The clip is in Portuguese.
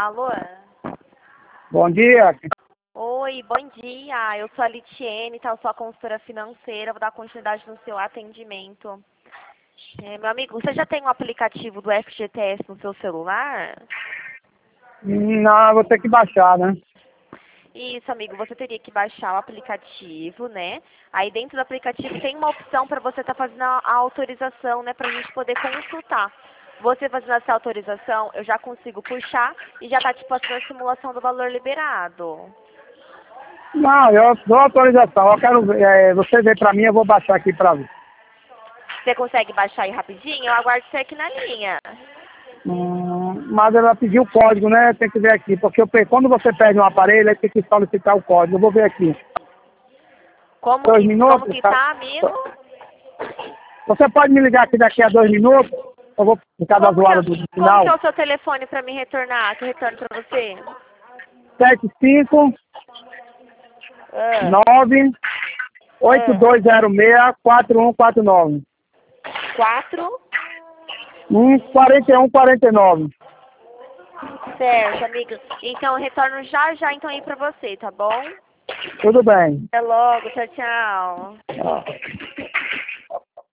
Alô? Bom dia. Oi, bom dia. Eu sou a Litiene, tá? Eu sou a consultora financeira. Vou dar continuidade no seu atendimento. Meu amigo, você já tem um aplicativo do FGTS no seu celular? Não, vou ter que baixar, né? Isso, amigo, você teria que baixar o aplicativo, né? Aí dentro do aplicativo tem uma opção para você estar fazendo a autorização, né? Pra gente poder consultar. Você fazendo essa autorização, eu já consigo puxar e já tá te passando a simulação do valor liberado. Não, eu dou autorização. Eu quero ver, você vê pra mim, eu vou baixar aqui pra ver. Você consegue baixar aí rapidinho? Eu aguardo você aqui na linha. Mas ela pediu o código, né? Tem que ver aqui. Porque quando você perde um aparelho, aí tem que solicitar o código. Eu vou ver aqui. Como 2 como minutos? que tá, amigo? Você pode me ligar aqui daqui a 2 minutos? Eu vou ficar da zoada do Como final. que é o seu telefone para me retornar? Que eu retorno para você? 75 Ah, 9 ah. 8206 4149. 4? 4149. Certo, amigo. Então eu retorno já já então aí para você, tá bom? Tudo bem. Até logo, tchau, tchau. Ó.